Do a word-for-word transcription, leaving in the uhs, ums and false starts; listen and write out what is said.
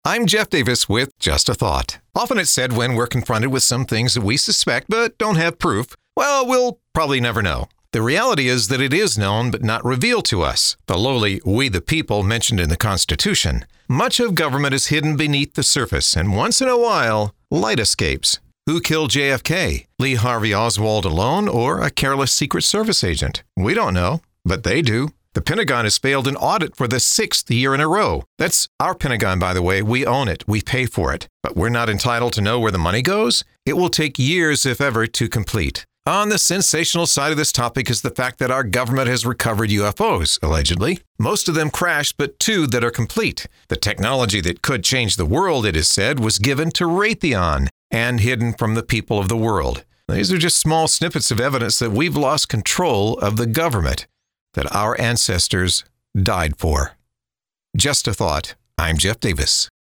I'm Jeff Davis with Just a Thought. Often it's said when we're confronted with some things that we suspect but don't have proof, well, we'll probably never know. The reality is that it is known but not revealed to us, the lowly we the people mentioned in the Constitution. Much of government is hidden beneath the surface, and once in a while, light escapes. Who killed J F K? Lee Harvey Oswald alone or a careless Secret Service agent? We don't know, but they do. The Pentagon has failed an audit for the sixth year in a row. That's our Pentagon, by the way. We own it. We pay for it. But we're not entitled to know where the money goes? It will take years, if ever, to complete. On the sensational side of this topic is the fact that our government has recovered U F Os, allegedly. Most of them crashed, but two that are complete. The technology that could change the world, it is said, was given to Raytheon and hidden from the people of the world. These are just small snippets of evidence that we've lost control of the government that our ancestors died for. Just a thought. I'm Jeff Davis.